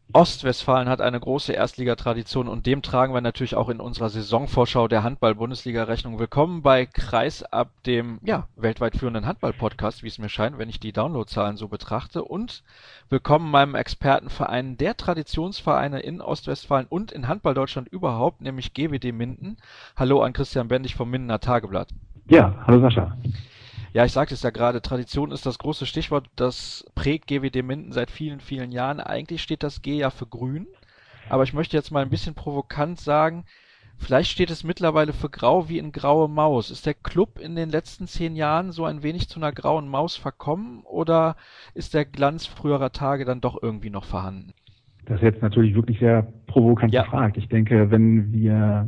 Ostwestfalen hat eine große Erstligatradition und dem tragen wir natürlich auch in unserer Saisonvorschau der Handball-Bundesliga Rechnung. Willkommen bei Kreisab, dem weltweit führenden Handball-Podcast, wie es mir scheint, wenn ich die Downloadzahlen so betrachte. Und willkommen meinem Expertenverein der Traditionsvereine in Ostwestfalen und in Handball-Deutschland überhaupt, nämlich GWD Minden. Hallo an Christian Bendig vom Mindener Tageblatt. Ja, hallo Sascha. Ja, ich sagte es ja gerade, Tradition ist das große Stichwort, das prägt GWD Minden seit vielen, vielen Jahren. Eigentlich steht das G ja für grün, aber ich möchte jetzt mal ein bisschen provokant sagen, vielleicht steht es mittlerweile für grau wie in graue Maus. Ist der Club in den letzten 10 Jahren so ein wenig zu einer grauen Maus verkommen oder ist der Glanz früherer Tage dann doch irgendwie noch vorhanden? Das ist jetzt natürlich wirklich sehr provokant Ja, gefragt. Ich denke, wenn wir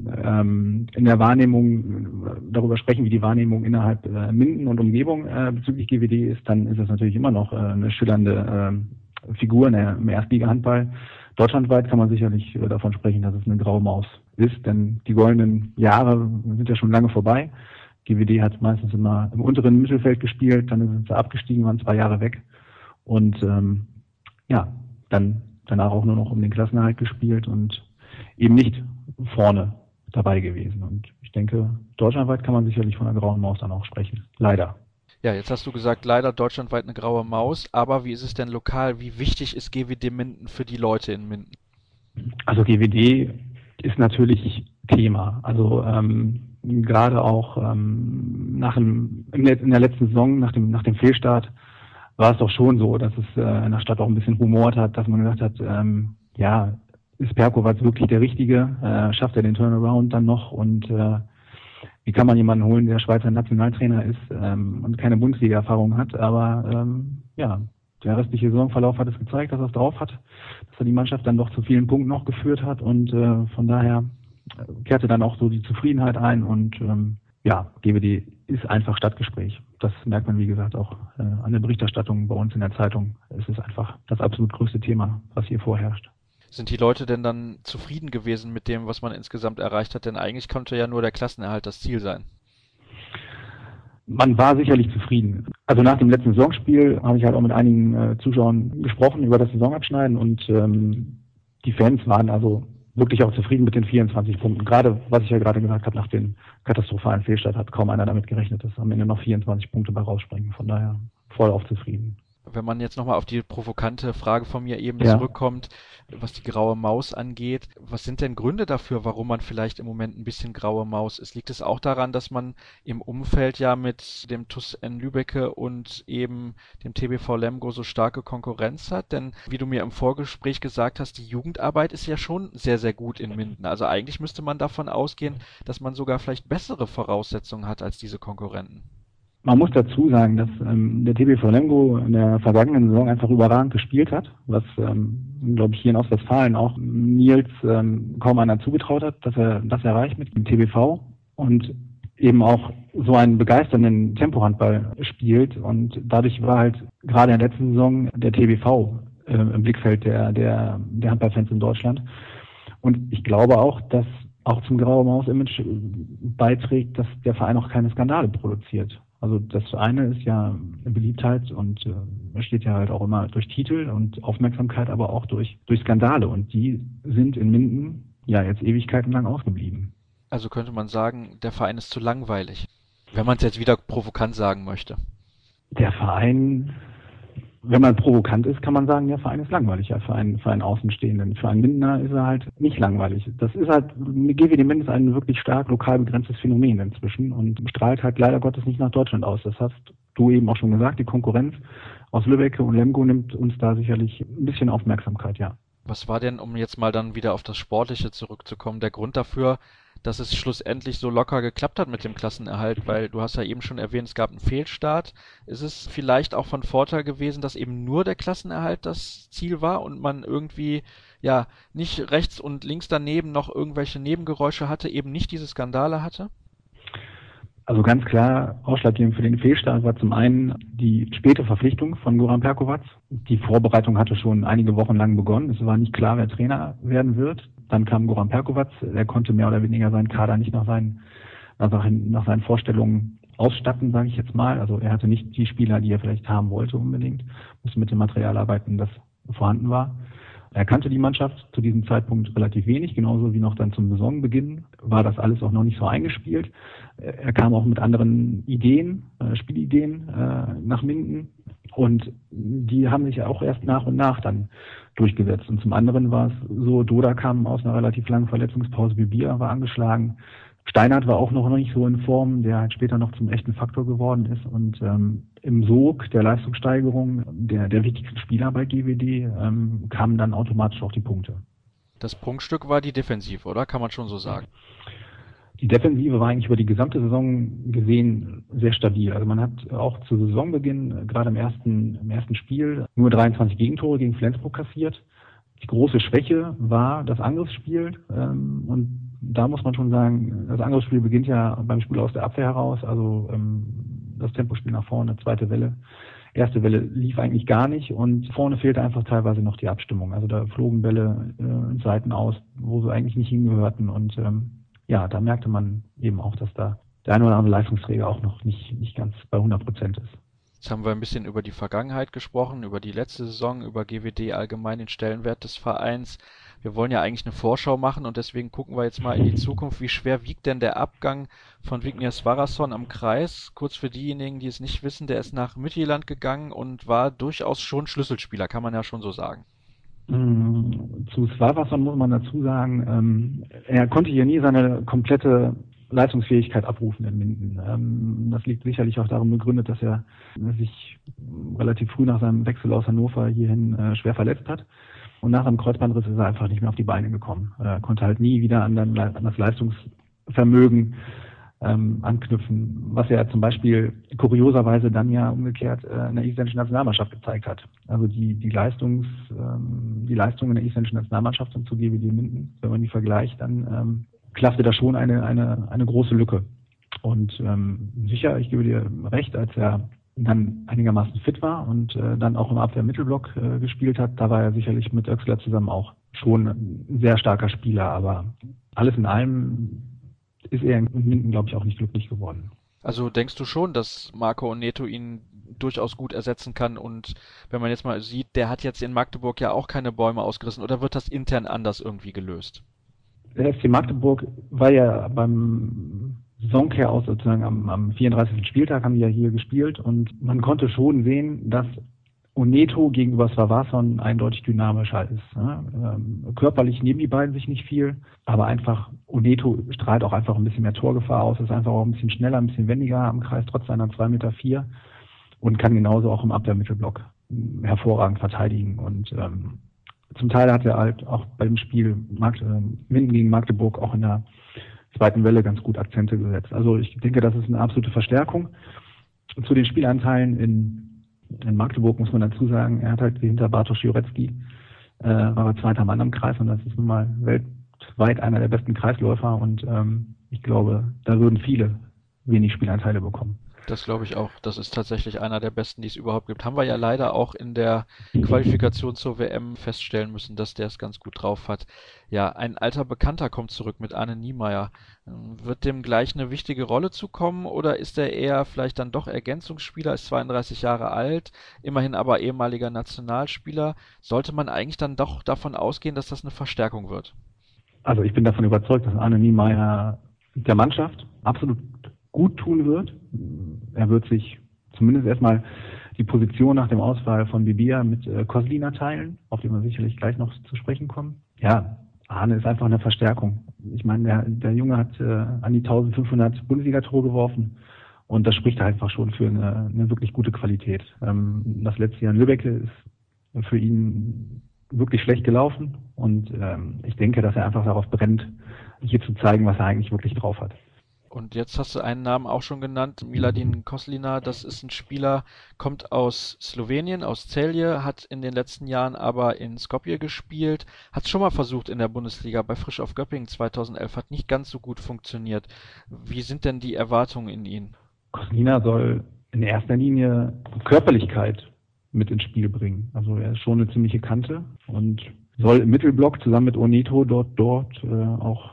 in der Wahrnehmung darüber sprechen, wie die Wahrnehmung innerhalb Minden und Umgebung bezüglich GWD ist, dann ist das natürlich immer noch eine schillernde Figur im Erstliga-Handball. Deutschlandweit kann man sicherlich davon sprechen, dass es eine graue Maus ist, denn die goldenen Jahre sind ja schon lange vorbei. GWD hat meistens immer im unteren Mittelfeld gespielt, dann sind sie abgestiegen, waren 2 Jahre weg und ja, dann danach auch nur noch um den Klassenerhalt gespielt und eben nicht vorne dabei gewesen. Und ich denke, deutschlandweit kann man sicherlich von einer grauen Maus dann auch sprechen. Leider. ja, jetzt hast du gesagt, leider deutschlandweit eine graue Maus, aber wie ist es denn lokal? Wie wichtig ist GWD Minden für die Leute in Minden? Also GWD ist natürlich Thema. Also gerade auch in der letzten Saison, nach dem Fehlstart, war es doch schon so, dass es in der Stadt auch ein bisschen rumort hat, dass man gesagt hat, ja, ist Perkovac wirklich der Richtige? Schafft er den Turnaround dann noch? Und wie kann man jemanden holen, der Schweizer Nationaltrainer ist und keine Bundesliga-Erfahrung hat? Aber ja, der restliche Saisonverlauf hat es gezeigt, dass er es drauf hat, dass er die Mannschaft dann doch zu vielen Punkten noch geführt hat und von daher kehrte dann auch so die Zufriedenheit ein und ja, GWD ist einfach Stadtgespräch. Das merkt man, wie gesagt, auch an der Berichterstattung bei uns in der Zeitung. Es ist einfach das absolut größte Thema, was hier vorherrscht. Sind die Leute denn dann zufrieden gewesen mit dem, was man insgesamt erreicht hat? Denn eigentlich konnte ja nur der Klassenerhalt das Ziel sein. Man war sicherlich zufrieden. Also nach dem letzten Saisonspiel habe ich halt auch mit einigen Zuschauern gesprochen über das Saisonabschneiden und die Fans waren also wirklich auch zufrieden mit den 24 Punkten. Gerade, was ich ja gerade gesagt habe, nach dem katastrophalen Fehlstart hat kaum einer damit gerechnet, dass am Ende noch 24 Punkte bei rausspringen. Von daher voll auf zufrieden. Wenn man jetzt nochmal auf die provokante Frage von mir eben Ja. zurückkommt, was die graue Maus angeht, was sind denn Gründe dafür, warum man vielleicht im Moment ein bisschen graue Maus ist? Liegt es auch daran, dass man im Umfeld ja mit dem TuS N Lübbecke und eben dem TBV Lemgo so starke Konkurrenz hat? Denn wie du mir im Vorgespräch gesagt hast, die Jugendarbeit ist ja schon sehr, sehr gut in Minden. Also eigentlich müsste man davon ausgehen, dass man sogar vielleicht bessere Voraussetzungen hat als diese Konkurrenten. Man muss dazu sagen, dass der TBV Lemgo in der vergangenen Saison einfach überragend gespielt hat, was, glaube ich, hier in Ostwestfalen auch Nils kaum einer zugetraut hat, dass er das erreicht mit dem TBV und eben auch so einen begeisternden Tempohandball spielt. Und dadurch war halt gerade in der letzten Saison der TBV im Blickfeld der Handballfans in Deutschland. Und ich glaube auch, dass auch zum Graue Maus-Image beiträgt, dass der Verein auch keine Skandale produziert. Also das eine ist ja Beliebtheit und steht ja halt auch immer durch Titel und Aufmerksamkeit, aber auch durch Skandale. Und die sind in Minden ja jetzt ewigkeitenlang ausgeblieben. Also könnte man sagen, der Verein ist zu langweilig, wenn man es jetzt wieder provokant sagen möchte. Der Verein, wenn man provokant ist, kann man sagen, der Verein ist langweilig, ja, für einen Außenstehenden. Für einen Mindener ist er halt nicht langweilig. Das ist halt, GWD Minden ist ein wirklich stark lokal begrenztes Phänomen inzwischen und strahlt halt leider Gottes nicht nach Deutschland aus. Das hast du eben auch schon gesagt, die Konkurrenz aus Lübbecke und Lemgo nimmt uns da sicherlich ein bisschen Aufmerksamkeit, ja. Was war denn, um jetzt mal dann wieder auf das Sportliche zurückzukommen, der Grund dafür, dass es schlussendlich so locker geklappt hat mit dem Klassenerhalt? Weil du hast ja eben schon erwähnt, es gab einen Fehlstart. Ist es vielleicht auch von Vorteil gewesen, dass eben nur der Klassenerhalt das Ziel war und man irgendwie ja nicht rechts und links daneben noch irgendwelche Nebengeräusche hatte, eben nicht diese Skandale hatte? Also ganz klar, ausschlaggebend für den Fehlstart war zum einen die späte Verpflichtung von Goran Perkovac. Die Vorbereitung hatte schon einige Wochen lang begonnen. Es war nicht klar, wer Trainer werden wird. Dann kam Goran Perkovac. Er konnte mehr oder weniger seinen Kader nicht nach seinen Vorstellungen ausstatten, sage ich jetzt mal. Also er hatte nicht die Spieler, die er vielleicht haben wollte unbedingt. Musste mit dem Material arbeiten, das vorhanden war. Er kannte die Mannschaft zu diesem Zeitpunkt relativ wenig, genauso wie noch dann zum Saisonbeginn war das alles auch noch nicht so eingespielt. Er kam auch mit anderen Ideen, Spielideen nach Minden und die haben sich auch erst nach und nach dann durchgesetzt. Und zum anderen war es so, Doda kam aus einer relativ langen Verletzungspause, Bibia war angeschlagen, Steinhardt war auch noch nicht so in Form, der halt später noch zum echten Faktor geworden ist. Und im Sog der Leistungssteigerung der wichtigsten Spieler bei GWD kamen dann automatisch auch die Punkte. Das Prunkstück war die Defensive, oder? Kann man schon so sagen? Die Defensive war eigentlich über die gesamte Saison gesehen sehr stabil. Also man hat auch zu Saisonbeginn, gerade im ersten Spiel, nur 23 Gegentore gegen Flensburg kassiert. Die große Schwäche war das Angriffsspiel und da muss man schon sagen, das Angriffsspiel beginnt ja beim Spiel aus der Abwehr heraus, also das Tempospiel nach vorne, zweite Welle. Erste Welle lief eigentlich gar nicht und vorne fehlte einfach teilweise noch die Abstimmung. Also da flogen Bälle in Seiten aus, wo sie eigentlich nicht hingehörten und da merkte man eben auch, dass da der eine oder andere Leistungsträger auch noch nicht ganz bei 100% ist. Jetzt haben wir ein bisschen über die Vergangenheit gesprochen, über die letzte Saison, über GWD allgemein, den Stellenwert des Vereins. Wir wollen ja eigentlich eine Vorschau machen und deswegen gucken wir jetzt mal in die Zukunft. Wie schwer wiegt denn der Abgang von Vignir Svarason am Kreis? Kurz für diejenigen, die es nicht wissen, der ist nach Midtjylland gegangen und war durchaus schon Schlüsselspieler, kann man ja schon so sagen. Zu Svarason muss man dazu sagen, er konnte hier nie seine komplette Leistungsfähigkeit abrufen in Minden. Das liegt sicherlich auch darin begründet, dass er sich relativ früh nach seinem Wechsel aus Hannover hierhin schwer verletzt hat. Und nach einem Kreuzbandriss ist er einfach nicht mehr auf die Beine gekommen. Er konnte halt nie wieder an das Leistungsvermögen anknüpfen, was er zum Beispiel kurioserweise dann ja umgekehrt in der isländischen Nationalmannschaft gezeigt hat. Also die Leistung in der isländischen Nationalmannschaft und zu GWD Minden, wenn man die vergleicht, dann klaffte da schon eine große Lücke. Und sicher, ich gebe dir recht, als er dann einigermaßen fit war und dann auch im Abwehr-Mittelblock gespielt hat, da war er sicherlich mit Oechsler zusammen auch schon ein sehr starker Spieler. Aber alles in allem ist er in Minden, glaube ich, auch nicht glücklich geworden. Also denkst du schon, dass Marco Onneto ihn durchaus gut ersetzen kann? Und wenn man jetzt mal sieht, der hat jetzt in Magdeburg ja auch keine Bäume ausgerissen, oder wird das intern anders irgendwie gelöst? Der FC Magdeburg war ja beim Saisonkehr aus sozusagen am 34. Spieltag haben die ja hier gespielt und man konnte schon sehen, dass Onneto gegenüber Svavason eindeutig dynamischer ist. Ne? Körperlich nehmen die beiden sich nicht viel, aber einfach Onneto strahlt auch einfach ein bisschen mehr Torgefahr aus, ist einfach auch ein bisschen schneller, ein bisschen wendiger am Kreis, trotz seiner 2,4 Meter und kann genauso auch im Abwehrmittelblock hervorragend verteidigen. Und zum Teil hat er halt auch beim Spiel Minden gegen Magdeburg auch in der zweiten Welle ganz gut Akzente gesetzt. Also ich denke, das ist eine absolute Verstärkung. Zu den Spielanteilen in Magdeburg muss man dazu sagen, er hat halt hinter Bartosz Jurecki war er zweiter Mann am Kreis und das ist nun mal weltweit einer der besten Kreisläufer und ich glaube, da würden viele wenig Spielanteile bekommen. Das glaube ich auch. Das ist tatsächlich einer der besten, die es überhaupt gibt. Haben wir ja leider auch in der Qualifikation zur WM feststellen müssen, dass der es ganz gut drauf hat. Ja, ein alter Bekannter kommt zurück mit Arne Niemeyer. Wird dem gleich eine wichtige Rolle zukommen oder ist er eher vielleicht dann doch Ergänzungsspieler, ist 32 Jahre alt, immerhin aber ehemaliger Nationalspieler? Sollte man eigentlich dann doch davon ausgehen, dass das eine Verstärkung wird? Also ich bin davon überzeugt, dass Arne Niemeyer der Mannschaft absolut gut tun wird. Er wird sich zumindest erstmal die Position nach dem Ausfall von Bibia mit Koslina teilen, auf den wir sicherlich gleich noch zu sprechen kommen. Ja, Arne ist einfach eine Verstärkung. Ich meine, der Junge hat an die 1500 Bundesliga-Tore geworfen und das spricht einfach schon für eine wirklich gute Qualität. Das letzte Jahr in Lübbecke ist für ihn wirklich schlecht gelaufen und ich denke, dass er einfach darauf brennt, hier zu zeigen, was er eigentlich wirklich drauf hat. Und jetzt hast du einen Namen auch schon genannt, Miladin Koslina, das ist ein Spieler, kommt aus Slowenien, aus Celje, hat in den letzten Jahren aber in Skopje gespielt, hat schon mal versucht in der Bundesliga bei Frisch auf Göppingen 2011, hat nicht ganz so gut funktioniert. Wie sind denn die Erwartungen in ihn? Koslina soll in erster Linie Körperlichkeit mit ins Spiel bringen. Also er ist schon eine ziemliche Kante und soll im Mittelblock zusammen mit Onneto dort auch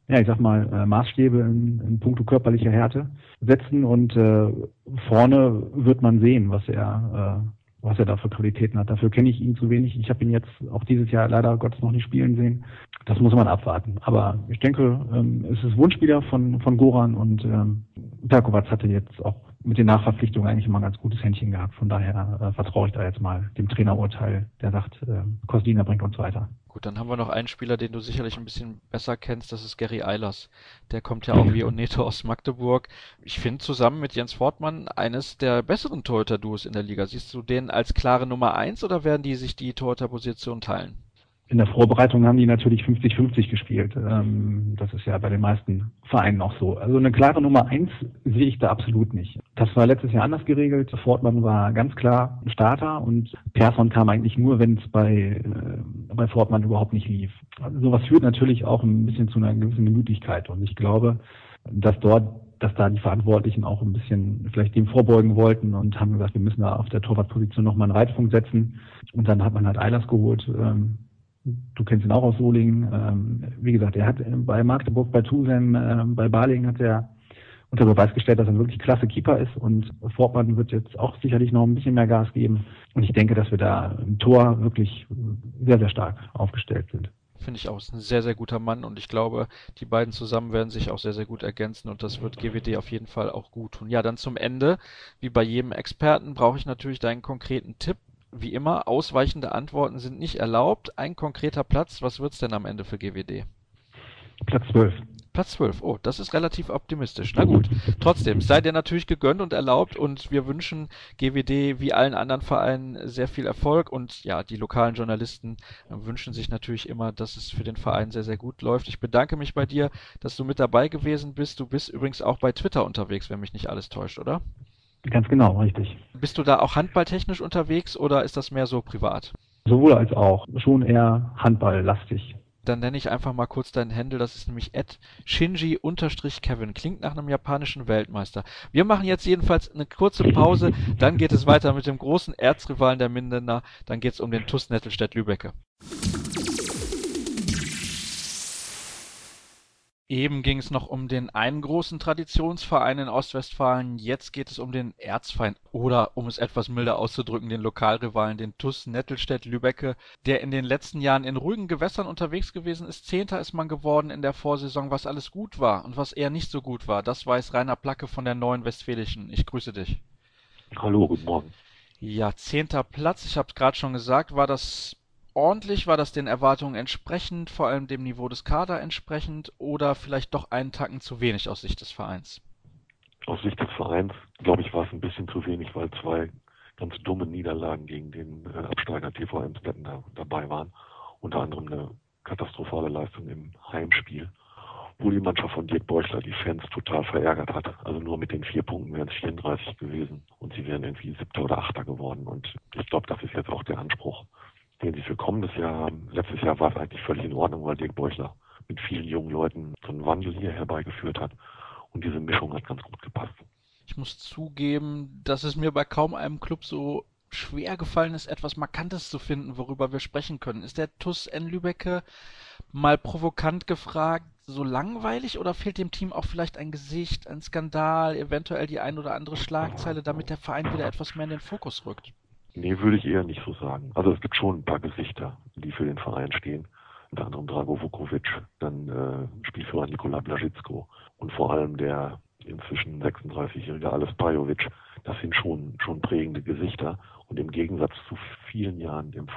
Maßstäbe in puncto körperlicher Härte setzen und vorne wird man sehen, was was er da für Qualitäten hat. Dafür kenne ich ihn zu wenig. Ich habe ihn jetzt auch dieses Jahr leider Gottes noch nicht spielen sehen. Das muss man abwarten. Aber ich denke, es ist Wunschspieler von Goran und Perkovac hatte jetzt auch mit den Nachverpflichtungen eigentlich immer ein ganz gutes Händchen gehabt. Von daher vertraue ich da jetzt mal dem Trainerurteil, der sagt, Kosdina bringt uns weiter. Gut, dann haben wir noch einen Spieler, den du sicherlich ein bisschen besser kennst, das ist Gary Eilers. Der kommt ja auch wie Oneto aus Magdeburg. Ich finde zusammen mit Jens Fortmann eines der besseren Torhüter-Duos in der Liga. Siehst du den als klare Nummer 1 oder werden die sich die Torhüter-Position teilen? In der Vorbereitung haben die natürlich 50-50 gespielt. Das ist ja bei den meisten Vereinen auch so. Also eine klare Nummer 1 sehe ich da absolut nicht. Das war letztes Jahr anders geregelt. Fortmann war ganz klar ein Starter und Persson kam eigentlich nur, wenn es bei Fortmann überhaupt nicht lief. Also sowas führt natürlich auch ein bisschen zu einer gewissen Gemütlichkeit und ich glaube, dass da die Verantwortlichen auch ein bisschen vielleicht dem vorbeugen wollten und haben gesagt, wir müssen da auf der Torwartposition nochmal einen Reitpunkt setzen. Und dann hat man halt Eilers geholt. Du kennst ihn auch aus Solingen. Wie gesagt, er hat bei Magdeburg, bei Tusem, bei Balingen hat er unter Beweis gestellt, dass er ein wirklich klasse Keeper ist und Fortmann wird jetzt auch sicherlich noch ein bisschen mehr Gas geben. Und ich denke, dass wir da im Tor wirklich sehr, sehr stark aufgestellt sind. Finde ich auch, ist ein sehr, sehr guter Mann und ich glaube, die beiden zusammen werden sich auch sehr, sehr gut ergänzen und das wird GWD auf jeden Fall auch gut tun. Ja, dann zum Ende, wie bei jedem Experten, brauche ich natürlich deinen konkreten Tipp. Wie immer, ausweichende Antworten sind nicht erlaubt. Ein konkreter Platz, was wird's denn am Ende für GWD? Platz 12. Platz 12. Oh, das ist relativ optimistisch. Na gut. Trotzdem, sei dir natürlich gegönnt und erlaubt und wir wünschen GWD wie allen anderen Vereinen sehr viel Erfolg und ja, die lokalen Journalisten wünschen sich natürlich immer, dass es für den Verein sehr, sehr gut läuft. Ich bedanke mich bei dir, dass du mit dabei gewesen bist. Du bist übrigens auch bei Twitter unterwegs, wenn mich nicht alles täuscht, oder? Ganz genau, richtig. Bist du da auch handballtechnisch unterwegs oder ist das mehr so privat? Sowohl als auch. Schon eher handballlastig. Dann nenne ich einfach mal kurz deinen Handle, das ist nämlich @shinji_kevin. Klingt nach einem japanischen Weltmeister. Wir machen jetzt jedenfalls eine kurze Pause, dann geht es weiter mit dem großen Erzrivalen der Mindener, dann geht es um den TuS Nettelstedt-Lübbecke. Eben ging es noch um den einen großen Traditionsverein in Ostwestfalen, jetzt geht es um den Erzfeind oder, um es etwas milder auszudrücken, den Lokalrivalen, den TuS Nettelstedt-Lübbecke, der in den letzten Jahren in ruhigen Gewässern unterwegs gewesen ist. Zehnter ist man geworden in der Vorsaison, was alles gut war und was eher nicht so gut war. Das weiß Rainer Placke von der Neuen Westfälischen. Ich grüße dich. Hallo, guten Morgen. Ja, 10. Platz, ich habe es gerade schon gesagt, war das ordentlich, war das den Erwartungen entsprechend, vor allem dem Niveau des Kader entsprechend oder vielleicht doch einen Tacken zu wenig aus Sicht des Vereins? Aus Sicht des Vereins, glaube ich, war es ein bisschen zu wenig, weil zwei ganz dumme Niederlagen gegen den Absteiger TV Emsdetten dabei waren. Unter anderem eine katastrophale Leistung im Heimspiel, wo die Mannschaft von Dirk Beuchler die Fans total verärgert hat. Also nur mit den 4 Punkten wären es 34 gewesen und sie wären irgendwie 7. oder 8. geworden. Und ich glaube, das ist jetzt auch der Anspruch, den sie für kommendes Jahr haben. Letztes Jahr war es eigentlich völlig in Ordnung, weil Dirk Beuchler mit vielen jungen Leuten so einen Wandel hier herbeigeführt hat. Und diese Mischung hat ganz gut gepasst. Ich muss zugeben, dass es mir bei kaum einem Club so schwer gefallen ist, etwas Markantes zu finden, worüber wir sprechen können. Ist der TuS N Lübbecke, mal provokant gefragt, so langweilig oder fehlt dem Team auch vielleicht ein Gesicht, ein Skandal, eventuell die ein oder andere Schlagzeile, damit der Verein wieder etwas mehr in den Fokus rückt? Nee, würde ich eher nicht so sagen. Also es gibt schon ein paar Gesichter, die für den Verein stehen. Unter anderem Drago Vukovic, dann Spielführer Nikola Blaschitsko und vor allem der inzwischen 36-jährige Ales Pajovic. Das sind schon prägende Gesichter. Und im Gegensatz zu vielen Jahren im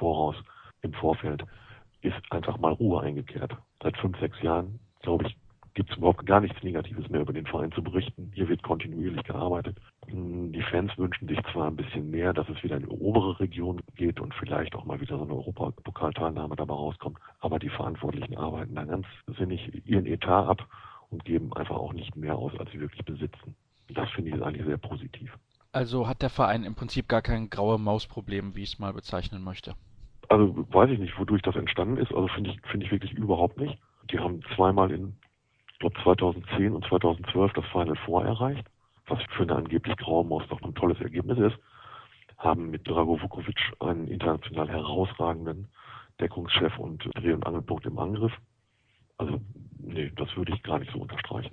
Vorfeld, ist einfach mal Ruhe eingekehrt. Seit 5, 6 Jahren, glaube ich, gibt es überhaupt gar nichts Negatives mehr über den Verein zu berichten. Hier wird kontinuierlich gearbeitet. Die Fans wünschen sich zwar ein bisschen mehr, dass es wieder in die obere Region geht und vielleicht auch mal wieder so eine Europapokalteilnahme dabei rauskommt, aber die Verantwortlichen arbeiten da ganz sinnig ihren Etat ab und geben einfach auch nicht mehr aus, als sie wirklich besitzen. Das finde ich eigentlich sehr positiv. Also hat der Verein im Prinzip gar kein graue Maus-Problem, wie ich es mal bezeichnen möchte. Also weiß ich nicht, wodurch das entstanden ist. Also finde ich wirklich überhaupt nicht. Die haben zweimal ich glaube 2010 und 2012 das Final Four erreicht, was für eine angeblich graue Maus doch ein tolles Ergebnis ist. Haben mit Drago Vukovic einen international herausragenden Deckungschef und Dreh- und Angelpunkt im Angriff. Also nee, das würde ich gar nicht so unterstreichen.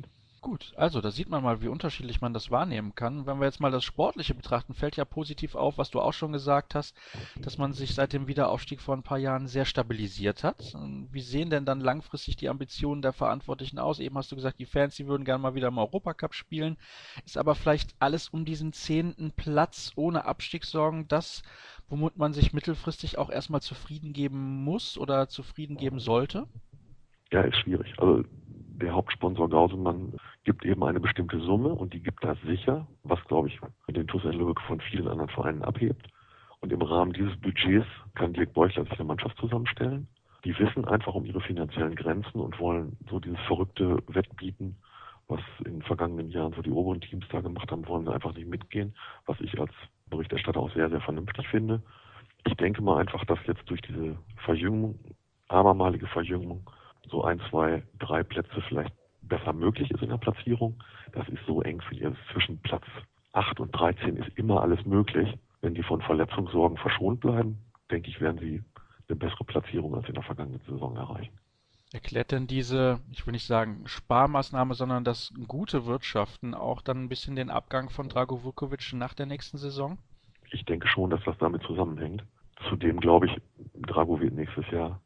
Gut, also da sieht man mal, wie unterschiedlich man das wahrnehmen kann. Wenn wir jetzt mal das Sportliche betrachten, fällt ja positiv auf, was du auch schon gesagt hast, dass man sich seit dem Wiederaufstieg vor ein paar Jahren sehr stabilisiert hat. Wie sehen denn dann langfristig die Ambitionen der Verantwortlichen aus? Eben hast du gesagt, die Fans, die würden gerne mal wieder im Europacup spielen. Ist aber vielleicht alles um diesen 10. Platz ohne Abstiegssorgen das, womit man sich mittelfristig auch erstmal zufrieden geben muss oder zufrieden geben sollte? Ja, ist schwierig. Also der Hauptsponsor Gauselmann gibt eben eine bestimmte Summe und die gibt das sicher, was, glaube ich, den TuS Lübeck von vielen anderen Vereinen abhebt. Und im Rahmen dieses Budgets kann Dirk Beuchler sich eine Mannschaft zusammenstellen. Die wissen einfach um ihre finanziellen Grenzen und wollen so dieses verrückte Wettbieten, was in den vergangenen Jahren so die oberen Teams da gemacht haben, wollen sie einfach nicht mitgehen, was ich als Berichterstatter auch sehr, sehr vernünftig finde. Ich denke mal einfach, dass jetzt durch diese Verjüngung, abermalige Verjüngung, so 1, 2, 3 Plätze vielleicht besser möglich ist in der Platzierung. Das ist so eng für die. Also zwischen Platz 8 und 13 ist immer alles möglich. Wenn die von Verletzungssorgen verschont bleiben, denke ich, werden sie eine bessere Platzierung als in der vergangenen Saison erreichen. Erklärt denn diese, ich will nicht sagen Sparmaßnahme, sondern das gute Wirtschaften auch dann ein bisschen den Abgang von Drago Vukovic nach der nächsten Saison? Ich denke schon, dass das damit zusammenhängt. Zudem glaube ich, Drago wird nächstes Jahr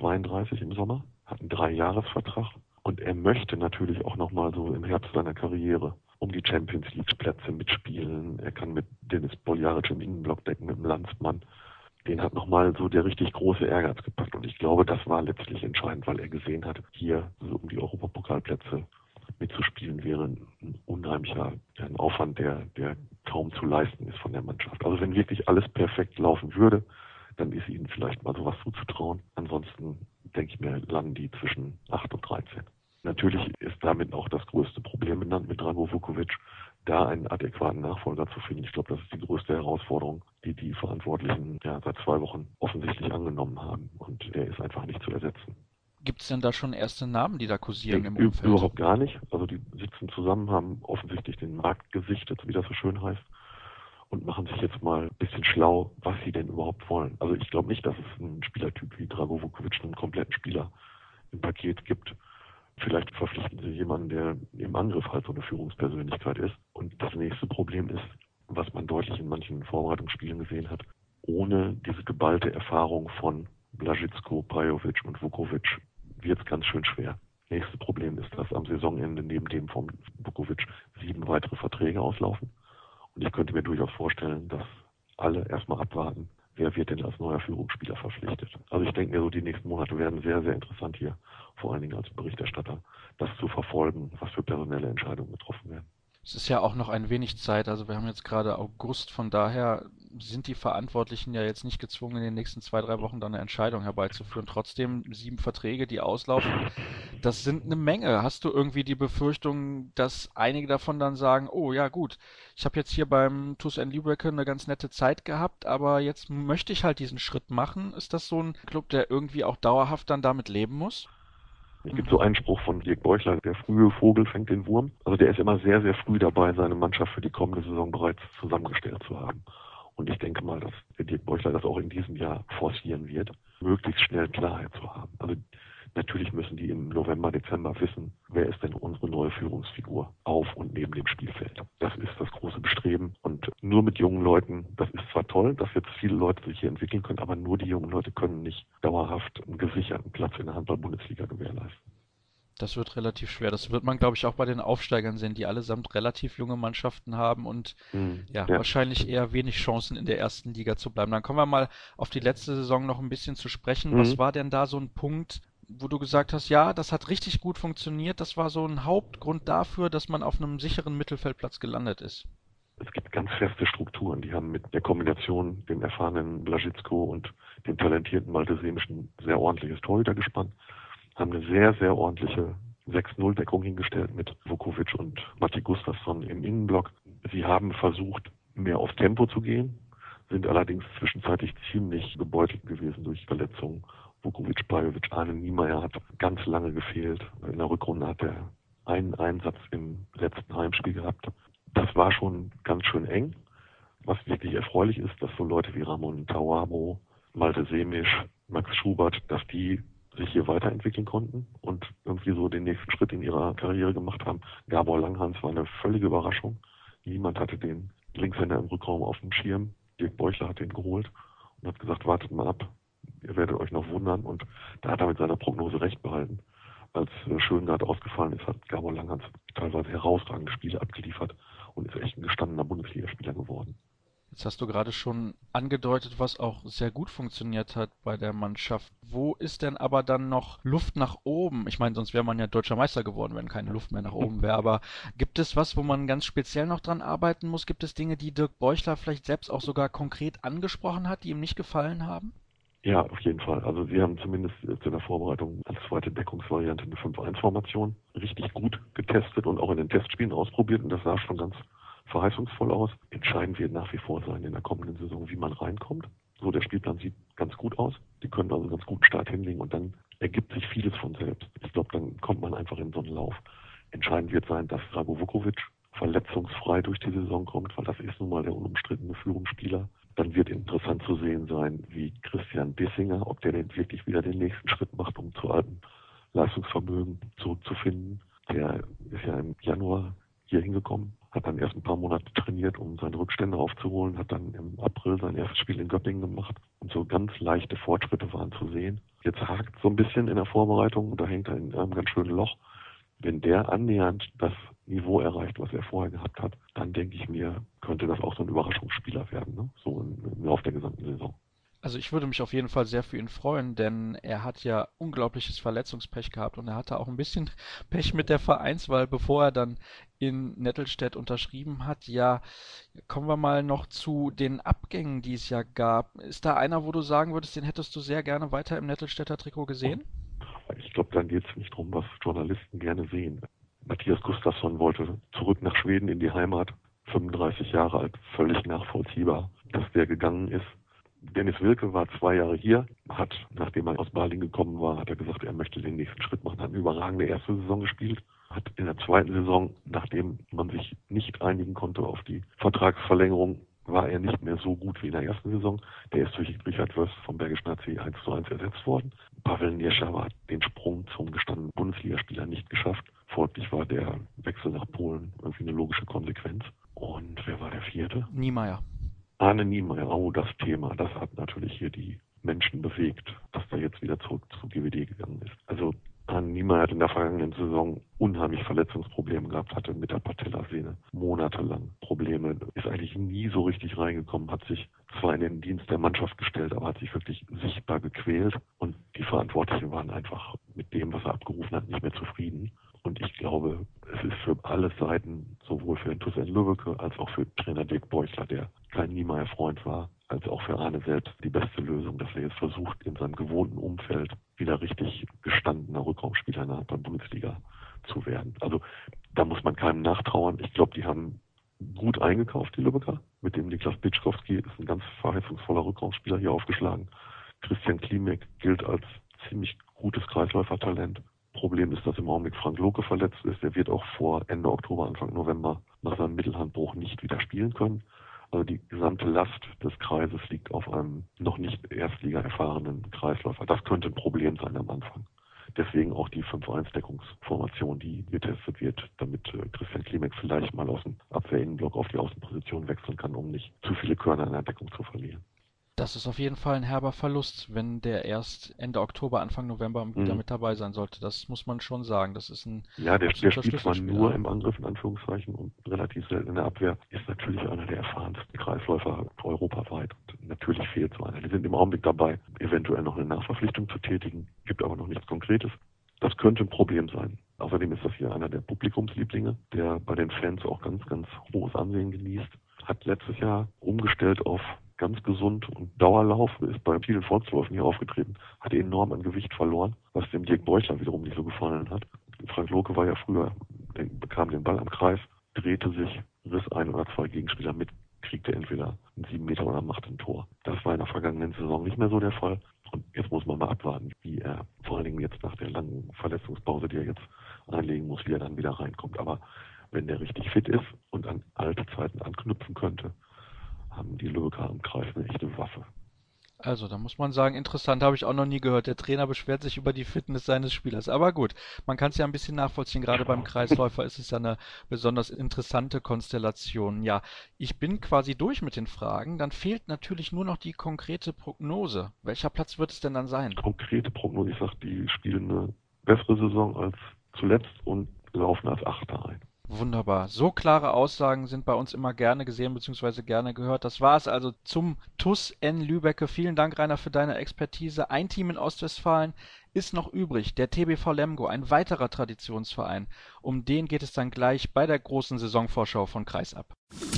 32 im Sommer, hat einen 3-Jahres-Vertrag und er möchte natürlich auch nochmal so im Herbst seiner Karriere um die Champions League Plätze mitspielen. Er kann mit Dennis Boljaric im Innenblock decken, mit dem Landsmann. Den hat nochmal so der richtig große Ehrgeiz gepackt und ich glaube, das war letztlich entscheidend, weil er gesehen hat, hier so um die Europapokalplätze mitzuspielen wäre ein unheimlicher ein Aufwand, der kaum zu leisten ist von der Mannschaft. Also wenn wirklich alles perfekt laufen würde, dann ist ihnen vielleicht mal sowas zuzutrauen. Ansonsten denke ich mir, landen die zwischen 8 und 13. Natürlich ist damit auch das größte Problem benannt mit Drago Vukovic, da einen adäquaten Nachfolger zu finden. Ich glaube, das ist die größte Herausforderung, die die Verantwortlichen ja seit 2 Wochen offensichtlich angenommen haben. Und der ist einfach nicht zu ersetzen. Gibt es denn da schon erste Namen, die da kursieren im Nee, Umfeld? überhaupt gar nicht. Also die sitzen zusammen, haben offensichtlich den Markt gesichtet, wie das so schön heißt, und machen sich jetzt mal ein bisschen schlau, was sie denn überhaupt wollen. Also ich glaube nicht, dass es einen Spielertyp wie Drago Vukovic, einen kompletten Spieler im Paket gibt. Vielleicht verpflichten sie jemanden, der im Angriff halt so eine Führungspersönlichkeit ist. Und das nächste Problem ist, was man deutlich in manchen Vorbereitungsspielen gesehen hat, ohne diese geballte Erfahrung von Blazicko, Pajovic und Vukovic wird es ganz schön schwer. Nächstes Problem ist, dass am Saisonende neben dem von Vukovic 7 weitere Verträge auslaufen. Und ich könnte mir durchaus vorstellen, dass alle erstmal abwarten, wer wird denn als neuer Führungsspieler verpflichtet. Also ich denke mir so, die nächsten Monate werden sehr, sehr interessant hier, vor allen Dingen als Berichterstatter, das zu verfolgen, was für personelle Entscheidungen getroffen werden. Es ist ja auch noch ein wenig Zeit, also wir haben jetzt gerade August, von daher sind die Verantwortlichen ja jetzt nicht gezwungen, in den nächsten 2, 3 Wochen dann eine Entscheidung herbeizuführen. Trotzdem 7 Verträge, die auslaufen, das sind eine Menge. Hast du irgendwie die Befürchtung, dass einige davon dann sagen, oh ja gut, ich habe jetzt hier beim TuS Lübeck eine ganz nette Zeit gehabt, aber jetzt möchte ich halt diesen Schritt machen. Ist das so ein Club, der irgendwie auch dauerhaft dann damit leben muss? Es gibt so einen Spruch von Dirk Beuchler, der frühe Vogel fängt den Wurm. Also der ist immer sehr, sehr früh dabei, seine Mannschaft für die kommende Saison bereits zusammengestellt zu haben. Und ich denke mal, dass der Dirk Beuchler das auch in diesem Jahr forcieren wird, möglichst schnell Klarheit zu haben. Also natürlich müssen die im November, Dezember wissen, wer ist denn unsere neue Führungsfigur auf und neben dem Spielfeld. Das ist das große Bestreben. Und nur mit jungen Leuten, das ist zwar toll, dass jetzt viele Leute sich hier entwickeln können, aber nur die jungen Leute können nicht dauerhaft einen gesicherten Platz in der Handball-Bundesliga gewährleisten. Das wird relativ schwer. Das wird man, glaube ich, auch bei den Aufsteigern sehen, die allesamt relativ junge Mannschaften haben und ja, wahrscheinlich eher wenig Chancen in der ersten Liga zu bleiben. Dann kommen wir mal auf die letzte Saison noch ein bisschen zu sprechen. Was war denn da so ein Punkt, wo du gesagt hast, ja, das hat richtig gut funktioniert, das war so ein Hauptgrund dafür, dass man auf einem sicheren Mittelfeldplatz gelandet ist? Es gibt ganz feste Strukturen, die haben mit der Kombination dem erfahrenen Blazicko und dem talentierten Malte Semischen sehr ordentliches Torhütergespann, haben eine sehr, sehr ordentliche 6-0-Deckung hingestellt mit Vukovic und Matti Gustafsson im Innenblock. Sie haben versucht, mehr auf Tempo zu gehen, sind allerdings zwischenzeitlich ziemlich gebeutelt gewesen durch Verletzungen. Vukovic, Pajovic, Arne Niemeyer hat ganz lange gefehlt. In der Rückrunde hat er einen Einsatz im letzten Heimspiel gehabt. Das war schon ganz schön eng. Was wirklich erfreulich ist, dass so Leute wie Ramon Tawamo, Malte Semisch, Max Schubert, dass die sich hier weiterentwickeln konnten und irgendwie so den nächsten Schritt in ihrer Karriere gemacht haben. Gabor Langhans war eine völlige Überraschung. Niemand hatte den Linkshänder im Rückraum auf dem Schirm. Dirk Beuchler hat den geholt und hat gesagt, wartet mal ab, ihr werdet euch noch wundern. Und da hat er mit seiner Prognose recht behalten. Als Schöngard ausgefallen ist, hat Gabor Langhans teilweise herausragende Spiele abgeliefert und ist echt ein gestandener Bundesligaspieler geworden. Jetzt hast du gerade schon angedeutet, was auch sehr gut funktioniert hat bei der Mannschaft. Wo ist denn aber dann noch Luft nach oben? Ich meine, sonst wäre man ja deutscher Meister geworden, wenn keine Luft mehr nach oben wäre. Aber gibt es was, wo man ganz speziell noch dran arbeiten muss? Gibt es Dinge, die Dirk Beuchler vielleicht selbst auch sogar konkret angesprochen hat, die ihm nicht gefallen haben? Ja, auf jeden Fall. Also wir haben zumindest jetzt in der Vorbereitung als zweite Deckungsvariante eine 5-1-Formation richtig gut getestet und auch in den Testspielen ausprobiert und das sah schon ganz verheißungsvoll aus. Entscheidend wird nach wie vor sein in der kommenden Saison, wie man reinkommt. So, der Spielplan sieht ganz gut aus. Die können also einen ganz guten Start hinlegen und dann ergibt sich vieles von selbst. Ich glaube, dann kommt man einfach in so einen Lauf. Entscheidend wird sein, dass Drago Vukovic verletzungsfrei durch die Saison kommt, weil das ist nun mal der unumstrittene Führungsspieler. Dann wird interessant zu sehen sein, wie Christian Bissinger, ob der denn wirklich wieder den nächsten Schritt macht, um zu altem Leistungsvermögen zurückzufinden. Der ist ja im Januar hier hingekommen, hat dann erst ein paar Monate trainiert, um seine Rückstände aufzuholen, hat dann im April sein erstes Spiel in Göppingen gemacht und so ganz leichte Fortschritte waren zu sehen. Jetzt hakt so ein bisschen in der Vorbereitung und da hängt er in einem ganz schönen Loch. Wenn der annähernd das Niveau erreicht, was er vorher gehabt hat, dann denke ich mir, könnte das auch so ein Überraschungsspieler werden, ne? So im Laufe der gesamten Saison. Also ich würde mich auf jeden Fall sehr für ihn freuen, denn er hat ja unglaubliches Verletzungspech gehabt und er hatte auch ein bisschen Pech mit der Vereinswahl, bevor er dann in Nettelstedt unterschrieben hat. Ja, kommen wir mal noch zu den Abgängen, die es ja gab. Ist da einer, wo du sagen würdest, den hättest du sehr gerne weiter im Nettelstädter Trikot gesehen? Ich glaube, dann geht es nicht darum, was Journalisten gerne sehen. Matthias Gustafsson wollte zurück nach Schweden in die Heimat, 35 Jahre alt, völlig nachvollziehbar, dass der gegangen ist. Dennis Wilke war 2 Jahre hier, hat, nachdem er aus Berlin gekommen war, hat er gesagt, er möchte den nächsten Schritt machen, hat eine überragende erste Saison gespielt, hat in der zweiten Saison, nachdem man sich nicht einigen konnte auf die Vertragsverlängerung, war er nicht mehr so gut wie in der ersten Saison. Der ist durch Richard Wöst vom Bergischen HC 1:1 ersetzt worden. Pavel Nierschawa hat den Sprung zum gestandenen Bundesligaspieler nicht geschafft. Folglich war der Wechsel nach Polen irgendwie eine logische Konsequenz. Und wer war der vierte? Niemeyer. Arne Niemeyer, oh, das Thema, das hat natürlich hier die Menschen bewegt, dass er jetzt wieder zurück zu GWD gegangen ist. Also Arne Niemeyer hat in der vergangenen Saison unheimlich Verletzungsprobleme gehabt, hatte mit der Patellasehne monatelang Probleme, ist eigentlich nie so richtig reingekommen, hat sich zwar in den Dienst der Mannschaft gestellt, aber hat sich wirklich sichtbar gequält und die Verantwortlichen waren einfach mit dem, was er abgerufen hat, nicht mehr zufrieden. Und ich glaube, es ist für alle Seiten, sowohl für den TuS Lübbecke als auch für Trainer Dirk Beuchler, der kein Niemeyer-Freund war, als auch für Arne selbst die beste Lösung, dass er jetzt versucht, in seinem gewohnten Umfeld wieder richtig gestandener Rückraumspieler in der Bundesliga zu werden. Also da muss man keinem nachtrauern. Ich glaube, die haben gut eingekauft, die Lübecker. Mit dem Niklas Bitschkowski ist ein ganz verheißungsvoller Rückraumspieler hier aufgeschlagen. Christian Klimek gilt als ziemlich gutes Kreisläufertalent. Problem ist, dass im Augenblick Frank Lohke verletzt ist. Der wird auch vor Ende Oktober, Anfang November nach seinem Mittelhandbruch nicht wieder spielen können. Also die gesamte Last des Kreises liegt auf einem noch nicht Erstliga erfahrenen Kreisläufer. Das könnte ein Problem sein am Anfang. Deswegen auch die 5-1-Deckungsformation, die getestet wird, damit Christian Klimek vielleicht mal aus dem Abwehrinnenblock auf die Außenposition wechseln kann, um nicht zu viele Körner in der Deckung zu verlieren. Das ist auf jeden Fall ein herber Verlust, wenn der erst Ende Oktober, Anfang November wieder mit dabei sein sollte. Das muss man schon sagen. Das ist ein Ja, der absoluter spielt zwar Schlüsselspieler. nur im Angriff, in Anführungszeichen, und relativ selten in der Abwehr, ist natürlich einer der erfahrensten Kreisläufer europaweit. Und natürlich fehlt so einer. Die sind im Augenblick dabei, eventuell noch eine Nachverpflichtung zu tätigen, gibt aber noch nichts Konkretes. Das könnte ein Problem sein. Außerdem ist das hier einer der Publikumslieblinge, der bei den Fans auch ganz, ganz hohes Ansehen genießt. Hat letztes Jahr umgestellt auf ganz gesund und Dauerlauf, ist bei vielen Volksläufen hier aufgetreten, hat enorm an Gewicht verloren, was dem Dirk Beuchler wiederum nicht so gefallen hat. Frank Lohke war ja früher, bekam den Ball am Kreis, drehte sich, riss 1 oder 2 Gegenspieler mit, kriegte entweder einen 7 Meter oder machte ein Tor. Das war in der vergangenen Saison nicht mehr so der Fall. Und jetzt muss man mal abwarten, wie er vor allen Dingen jetzt nach der langen Verletzungspause, die er jetzt einlegen muss, wie er dann wieder reinkommt. Aber wenn der richtig fit ist und an alte Zeiten anknüpfen könnte, haben die Lübecker im Kreis eine echte Waffe. Also, da muss man sagen, interessant, habe ich auch noch nie gehört. Der Trainer beschwert sich über die Fitness seines Spielers. Aber gut, man kann es ja ein bisschen nachvollziehen. Gerade beim Kreisläufer ist es ja eine besonders interessante Konstellation. Ja, ich bin quasi durch mit den Fragen. Dann fehlt natürlich nur noch die konkrete Prognose. Welcher Platz wird es denn dann sein? Konkrete Prognose, ich sag, die spielen eine bessere Saison als zuletzt und laufen als Achter ein. Wunderbar. So klare Aussagen sind bei uns immer gerne gesehen bzw. gerne gehört. Das war es also zum TuS N Lübbecke. Vielen Dank, Rainer, für deine Expertise. Ein Team in Ostwestfalen ist noch übrig, der TBV Lemgo, ein weiterer Traditionsverein. Um den geht es dann gleich bei der großen Saisonvorschau von Kreisab.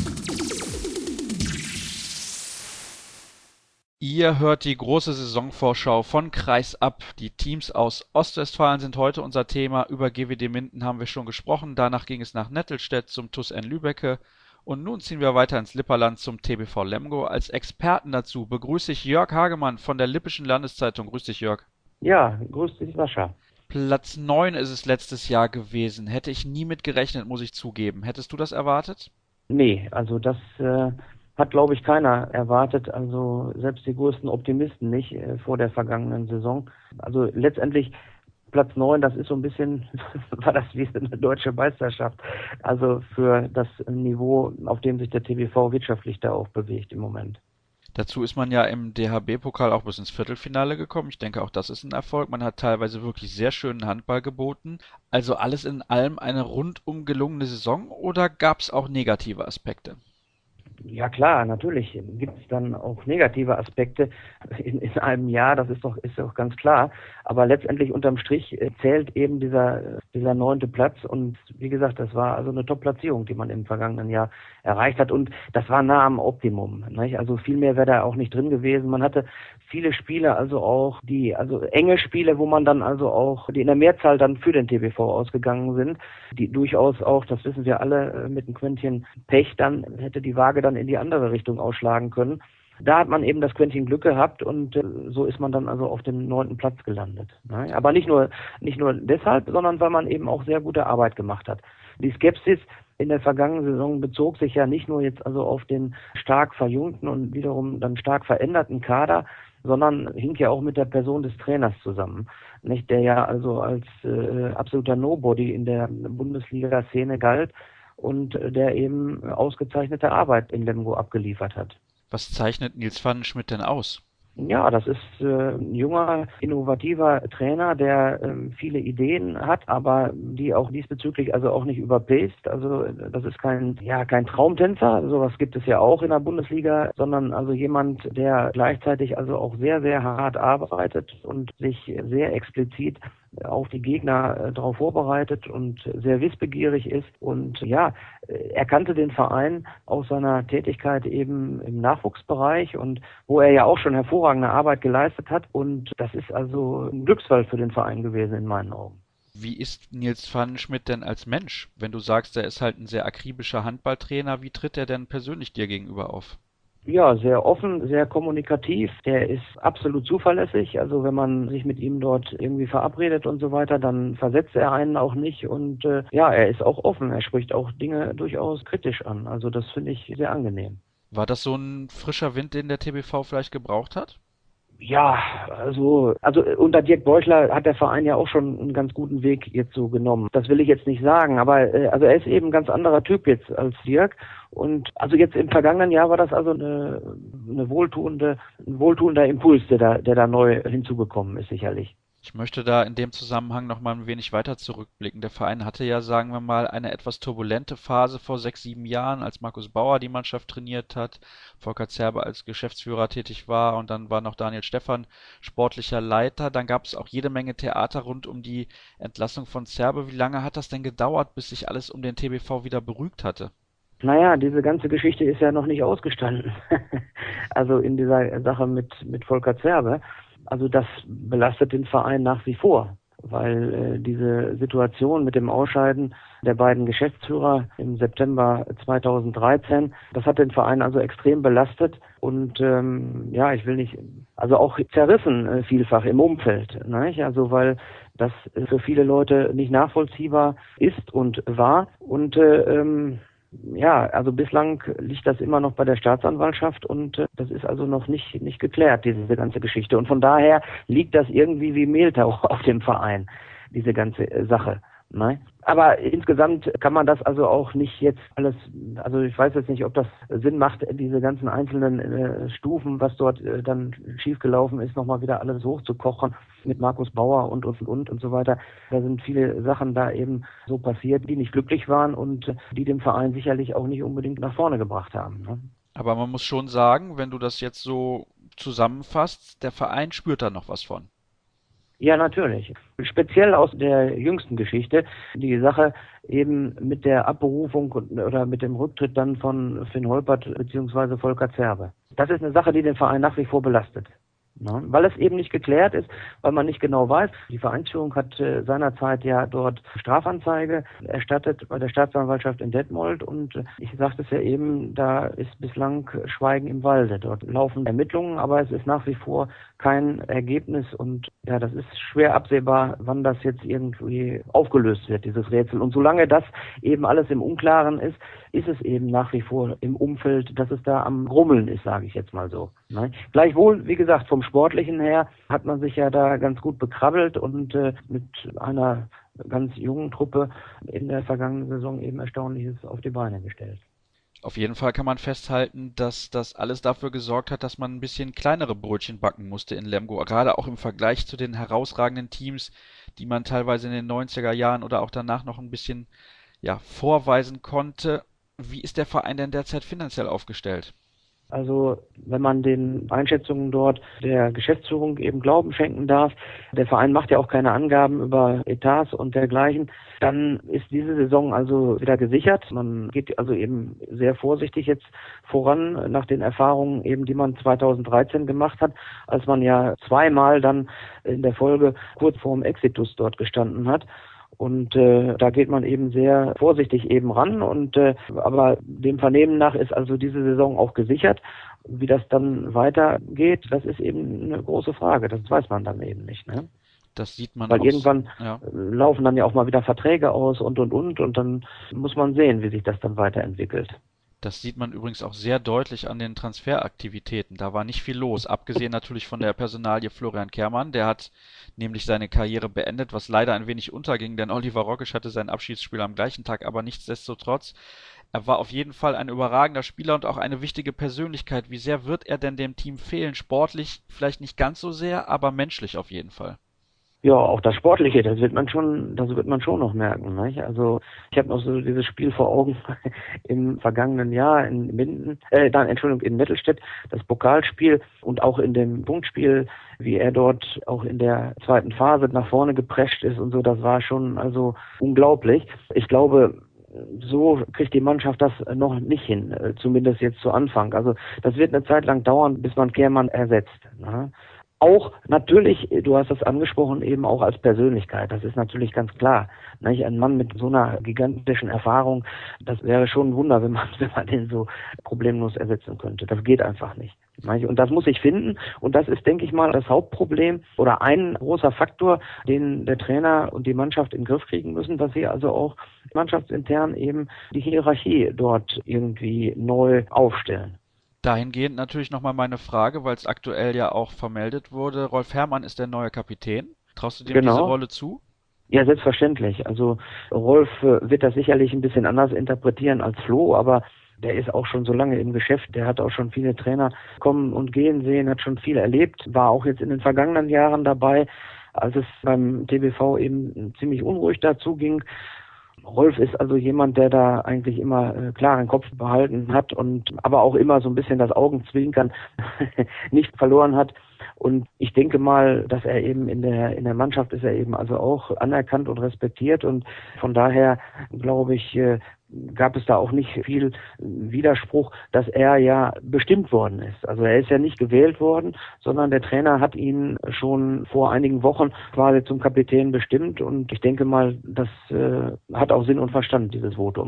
Ihr hört die große Saisonvorschau von Kreisab. Die Teams aus Ostwestfalen sind heute unser Thema. Über GWD Minden haben wir schon gesprochen. Danach ging es nach Nettelstedt zum TuS N Lübbecke. Und nun ziehen wir weiter ins Lipperland zum TBV Lemgo. Als Experten dazu begrüße ich Jörg Hagemann von der Lippischen Landeszeitung. Grüß dich, Jörg. Ja, grüß dich, Sascha. Platz 9 ist es letztes Jahr gewesen. Hätte ich nie mit gerechnet, muss ich zugeben. Hättest du das erwartet? Nee, also das hat, glaube ich, keiner erwartet, also selbst die größten Optimisten nicht vor der vergangenen Saison. Also letztendlich Platz 9, das ist so ein bisschen, war das wie eine deutsche Meisterschaft, also für das Niveau, auf dem sich der TBV wirtschaftlich da auch bewegt im Moment. Dazu ist man ja im DHB-Pokal auch bis ins Viertelfinale gekommen. Ich denke, auch das ist ein Erfolg. Man hat teilweise wirklich sehr schönen Handball geboten. Also alles in allem eine rundum gelungene Saison, oder gab es auch negative Aspekte? Ja klar, natürlich gibt es dann auch negative Aspekte in einem Jahr, das ist doch ganz klar. Aber letztendlich unterm Strich zählt eben dieser 9. Platz, und wie gesagt, das war also eine Top-Platzierung, die man im vergangenen Jahr erreicht hat, und das war nah am Optimum, nicht? Also viel mehr wäre da auch nicht drin gewesen. Man hatte viele Spiele, also auch also enge Spiele, wo man dann also auch, die in der Mehrzahl dann für den TBV ausgegangen sind, die durchaus auch, das wissen wir alle, mit einem Quäntchen Pech, dann hätte die Waage dann in die andere Richtung ausschlagen können. Da hat man eben das Quäntchen Glück gehabt, und so ist man dann also auf dem 9. Platz gelandet. Ne? Aber nicht nur deshalb, sondern weil man eben auch sehr gute Arbeit gemacht hat. Die Skepsis in der vergangenen Saison bezog sich ja nicht nur jetzt also auf den stark verjüngten und wiederum dann stark veränderten Kader, sondern hing ja auch mit der Person des Trainers zusammen, nicht, der ja also als absoluter Nobody in der Bundesliga-Szene galt und der eben ausgezeichnete Arbeit in Lemgo abgeliefert hat. Was zeichnet Nils Pfannenschmidt denn aus? Ja, das ist ein junger, innovativer Trainer, der viele Ideen hat, aber die auch diesbezüglich also auch nicht überpaced. Also das ist kein Traumtänzer, sowas gibt es ja auch in der Bundesliga, sondern also jemand, der gleichzeitig also auch sehr, sehr hart arbeitet und sich sehr explizit auf die Gegner darauf vorbereitet und sehr wissbegierig ist. Und ja, er kannte den Verein aus seiner Tätigkeit eben im Nachwuchsbereich, und wo er ja auch schon hervorragende Arbeit geleistet hat. Und das ist also ein Glücksfall für den Verein gewesen in meinen Augen. Wie ist Nils Pfannenschmidt denn als Mensch? Wenn du sagst, er ist halt ein sehr akribischer Handballtrainer, wie tritt er denn persönlich dir gegenüber auf? Ja, sehr offen, sehr kommunikativ. Der ist absolut zuverlässig. Also wenn man sich mit ihm dort irgendwie verabredet und so weiter, dann versetzt er einen auch nicht. Und er ist auch offen. Er spricht auch Dinge durchaus kritisch an. Also das finde ich sehr angenehm. War das so ein frischer Wind, den der TBV vielleicht gebraucht hat? Ja, also unter Dirk Beuchler hat der Verein ja auch schon einen ganz guten Weg jetzt so genommen. Das will ich jetzt nicht sagen, aber also er ist eben ein ganz anderer Typ jetzt als Dirk. Und also jetzt im vergangenen Jahr war das also ein wohltuender Impuls, der da neu hinzugekommen ist, sicherlich. Ich möchte da in dem Zusammenhang noch mal ein wenig weiter zurückblicken. Der Verein hatte ja, sagen wir mal, eine etwas turbulente Phase vor 6, 7 Jahren, als Markus Bauer die Mannschaft trainiert hat, Volker Zerbe als Geschäftsführer tätig war, und dann war noch Daniel Stephan sportlicher Leiter. Dann gab es auch jede Menge Theater rund um die Entlassung von Zerbe. Wie lange hat das denn gedauert, bis sich alles um den TBV wieder beruhigt hatte? Naja, diese ganze Geschichte ist ja noch nicht ausgestanden. Also in dieser Sache mit Volker Zerbe. Also das belastet den Verein nach wie vor, weil diese Situation mit dem Ausscheiden der beiden Geschäftsführer im September 2013, das hat den Verein also extrem belastet und ich will nicht, also auch zerrissen vielfach im Umfeld, nicht? Also weil das für viele Leute nicht nachvollziehbar ist und war, und Ja, also bislang liegt das immer noch bei der Staatsanwaltschaft und das ist also noch nicht geklärt, diese ganze Geschichte. Und von daher liegt das irgendwie wie Mehltau auf dem Verein, diese ganze Sache. Nein. Aber insgesamt kann man das also auch nicht jetzt alles, also ich weiß jetzt nicht, ob das Sinn macht, diese ganzen einzelnen Stufen, was dort dann schiefgelaufen ist, nochmal wieder alles hochzukochen mit Markus Bauer und so weiter. Da sind viele Sachen da eben so passiert, die nicht glücklich waren und die dem Verein sicherlich auch nicht unbedingt nach vorne gebracht haben. Ne? Aber man muss schon sagen, wenn du das jetzt so zusammenfasst, der Verein spürt da noch was von. Ja, natürlich. Speziell aus der jüngsten Geschichte, die Sache eben mit der Abberufung oder mit dem Rücktritt dann von Finn Holpert bzw. Volker Zerbe. Das ist eine Sache, die den Verein nach wie vor belastet. Ja, weil es eben nicht geklärt ist, weil man nicht genau weiß. Die Vereinsführung hat seinerzeit ja dort Strafanzeige erstattet bei der Staatsanwaltschaft in Detmold und ich sagte es ja eben, da ist bislang Schweigen im Walde. Dort laufen Ermittlungen, aber es ist nach wie vor kein Ergebnis und ja, das ist schwer absehbar, wann das jetzt irgendwie aufgelöst wird, dieses Rätsel. Und solange das eben alles im Unklaren ist, ist es eben nach wie vor im Umfeld, dass es da am Grummeln ist, sage ich jetzt mal so. Ne? Gleichwohl, wie gesagt, vom Sportlichen her hat man sich ja da ganz gut bekrabbelt und mit einer ganz jungen Truppe in der vergangenen Saison eben Erstaunliches auf die Beine gestellt. Auf jeden Fall kann man festhalten, dass das alles dafür gesorgt hat, dass man ein bisschen kleinere Brötchen backen musste in Lemgo, gerade auch im Vergleich zu den herausragenden Teams, die man teilweise in den 90er Jahren oder auch danach noch ein bisschen vorweisen konnte. Wie ist der Verein denn derzeit finanziell aufgestellt? Also wenn man den Einschätzungen dort der Geschäftsführung eben Glauben schenken darf, der Verein macht ja auch keine Angaben über Etats und dergleichen, dann ist diese Saison also wieder gesichert. Man geht also eben sehr vorsichtig jetzt voran nach den Erfahrungen eben, die man 2013 gemacht hat, als man ja zweimal dann in der Folge kurz vorm Exitus dort gestanden hat. Und da geht man eben sehr vorsichtig eben ran aber dem Vernehmen nach ist also diese Saison auch gesichert. Wie das dann weitergeht, das ist eben eine große Frage. Das weiß man dann eben nicht. Ne? Das sieht man Weil irgendwann laufen dann ja auch mal wieder Verträge aus und dann muss man sehen, wie sich das dann weiterentwickelt. Das sieht man übrigens auch sehr deutlich an den Transferaktivitäten. Da war nicht viel los, abgesehen natürlich von der Personalie Florian Kehrmann. Der hat nämlich seine Karriere beendet, was leider ein wenig unterging, denn Oliver Rokic hatte sein Abschiedsspiel am gleichen Tag, aber nichtsdestotrotz, er war auf jeden Fall ein überragender Spieler und auch eine wichtige Persönlichkeit. Wie sehr wird er denn dem Team fehlen? Sportlich vielleicht nicht ganz so sehr, aber menschlich auf jeden Fall. Ja, auch das Sportliche, das wird man schon noch merken. Nicht? Also ich habe noch so dieses Spiel vor Augen im vergangenen Jahr in Mittelstedt, das Pokalspiel und auch in dem Punktspiel, wie er dort auch in der zweiten Phase nach vorne geprescht ist und so, das war schon also unglaublich. Ich glaube, so kriegt die Mannschaft das noch nicht hin, zumindest jetzt zu Anfang. Also das wird eine Zeit lang dauern, bis man Kehrmann ersetzt. Ne? Auch natürlich, du hast das angesprochen, eben auch als Persönlichkeit. Das ist natürlich ganz klar. Nicht? Ein Mann mit so einer gigantischen Erfahrung, das wäre schon ein Wunder, wenn man den so problemlos ersetzen könnte. Das geht einfach nicht. Nicht? Und das muss ich finden. Und das ist, denke ich mal, das Hauptproblem oder ein großer Faktor, den der Trainer und die Mannschaft in den Griff kriegen müssen, dass sie also auch mannschaftsintern eben die Hierarchie dort irgendwie neu aufstellen. Dahingehend natürlich nochmal meine Frage, weil es aktuell ja auch vermeldet wurde. Rolf Herrmann ist der neue Kapitän. Traust du dem diese Rolle zu? Ja, selbstverständlich. Also Rolf wird das sicherlich ein bisschen anders interpretieren als Flo, aber der ist auch schon so lange im Geschäft. Der hat auch schon viele Trainer kommen und gehen sehen, hat schon viel erlebt, war auch jetzt in den vergangenen Jahren dabei, als es beim TBV eben ziemlich unruhig dazu ging. Rolf ist also jemand, der da eigentlich immer klaren Kopf behalten hat und aber auch immer so ein bisschen das Augenzwinkern nicht verloren hat. Und ich denke mal, dass er eben in der Mannschaft ist er eben also auch anerkannt und respektiert und von daher glaube ich, gab es da auch nicht viel Widerspruch, dass er ja bestimmt worden ist. Also er ist ja nicht gewählt worden, sondern der Trainer hat ihn schon vor einigen Wochen quasi zum Kapitän bestimmt und ich denke mal, das hat auch Sinn und Verstand, dieses Votum.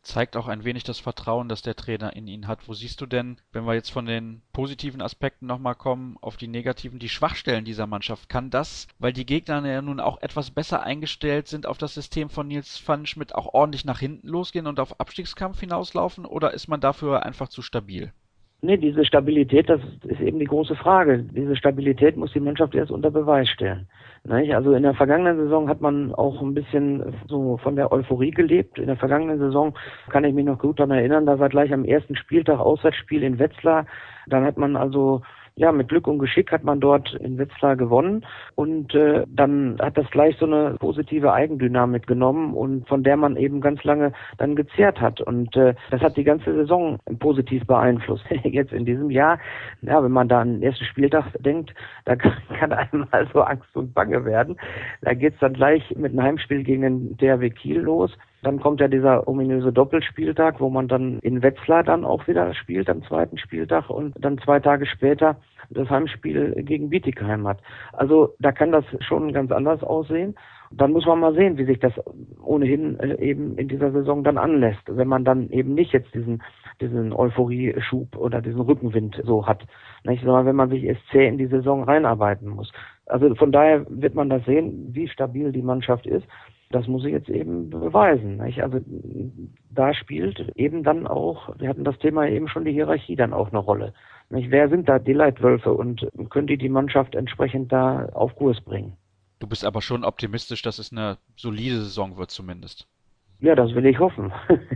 Zeigt auch ein wenig das Vertrauen, das der Trainer in ihn hat. Wo siehst du denn, wenn wir jetzt von den positiven Aspekten nochmal kommen, auf die negativen, die Schwachstellen dieser Mannschaft? Kann das, weil die Gegner ja nun auch etwas besser eingestellt sind auf das System von Nils Pfannenschmidt, auch ordentlich nach hinten losgehen und auf Abstiegskampf hinauslaufen? Oder ist man dafür einfach zu stabil? Nee, diese Stabilität, das ist eben die große Frage. Diese Stabilität muss die Mannschaft erst unter Beweis stellen. Also in der vergangenen Saison hat man auch ein bisschen so von der Euphorie gelebt. In der vergangenen Saison kann ich mich noch gut daran erinnern, da war gleich am ersten Spieltag Auswärtsspiel in Wetzlar. Dann hat man also mit Glück und Geschick hat man dort in Wetzlar gewonnen und dann hat das gleich so eine positive Eigendynamik genommen und von der man eben ganz lange dann gezehrt hat und das hat die ganze Saison positiv beeinflusst. Jetzt in diesem Jahr, wenn man da an den ersten Spieltag denkt, da kann einem also Angst und Bange werden. Da geht's dann gleich mit einem Heimspiel gegen den THW Kiel los. Dann kommt ja dieser ominöse Doppelspieltag, wo man dann in Wetzlar dann auch wieder spielt am zweiten Spieltag und dann 2 Tage später das Heimspiel gegen Bietigheim hat. Also da kann das schon ganz anders aussehen. Dann muss man mal sehen, wie sich das ohnehin eben in dieser Saison dann anlässt, wenn man dann eben nicht jetzt diesen Euphorieschub oder diesen Rückenwind so hat, sondern wenn man sich erst zäh in die Saison reinarbeiten muss. Also von daher wird man das sehen, wie stabil die Mannschaft ist. Das muss ich jetzt eben beweisen. Also da spielt eben dann auch, wir hatten das Thema eben schon, die Hierarchie dann auch eine Rolle. Wer sind da die Leitwölfe und können die Mannschaft entsprechend da auf Kurs bringen? Du bist aber schon optimistisch, dass es eine solide Saison wird zumindest. Ja, das will ich hoffen.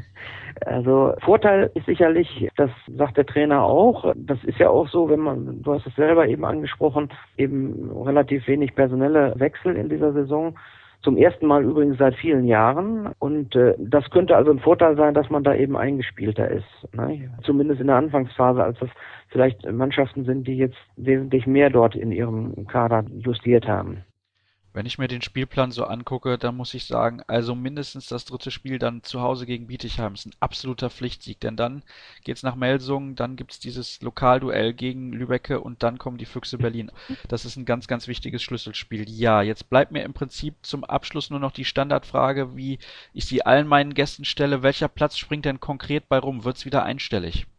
Also Vorteil ist sicherlich, das sagt der Trainer auch, das ist ja auch so, du hast es selber eben angesprochen, eben relativ wenig personelle Wechsel in dieser Saison. Zum ersten Mal übrigens seit vielen Jahren. Und das könnte also ein Vorteil sein, dass man da eben eingespielter ist. Zumindest in der Anfangsphase, als das vielleicht Mannschaften sind, die jetzt wesentlich mehr dort in ihrem Kader justiert haben. Wenn ich mir den Spielplan so angucke, dann muss ich sagen, also mindestens das 3. Spiel dann zu Hause gegen Bietigheim ist ein absoluter Pflichtsieg, denn dann geht's nach Melsungen, dann gibt's dieses Lokalduell gegen Lübbecke und dann kommen die Füchse Berlin. Das ist ein ganz, ganz wichtiges Schlüsselspiel. Ja, jetzt bleibt mir im Prinzip zum Abschluss nur noch die Standardfrage, wie ich sie allen meinen Gästen stelle, welcher Platz springt denn konkret bei rum? Wird's wieder einstellig?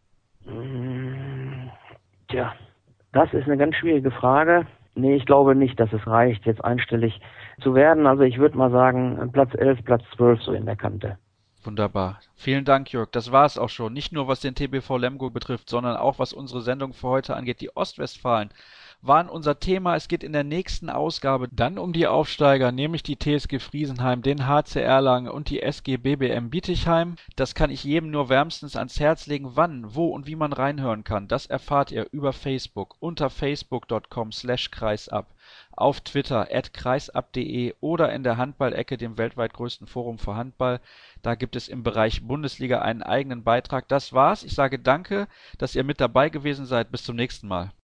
Tja, das ist eine ganz schwierige Frage. Nee, ich glaube nicht, dass es reicht, jetzt einstellig zu werden. Also ich würde mal sagen, Platz 11, Platz 12 so in der Kante. Wunderbar. Vielen Dank, Jörg. Das war es auch schon. Nicht nur was den TBV Lemgo betrifft, sondern auch was unsere Sendung für heute angeht. Die Ostwestfalen waren unser Thema. Es geht in der nächsten Ausgabe dann um die Aufsteiger, nämlich die TSG Friesenheim, den HC Erlangen und die SG BBM Bietigheim. Das kann ich jedem nur wärmstens ans Herz legen. Wann, wo und wie man reinhören kann, das erfahrt ihr über Facebook unter facebook.com/kreisab, auf Twitter @kreisab.de oder in der Handballecke, dem weltweit größten Forum für Handball. Da gibt es im Bereich Bundesliga einen eigenen Beitrag. Das war's. Ich sage danke, dass ihr mit dabei gewesen seid. Bis zum nächsten Mal.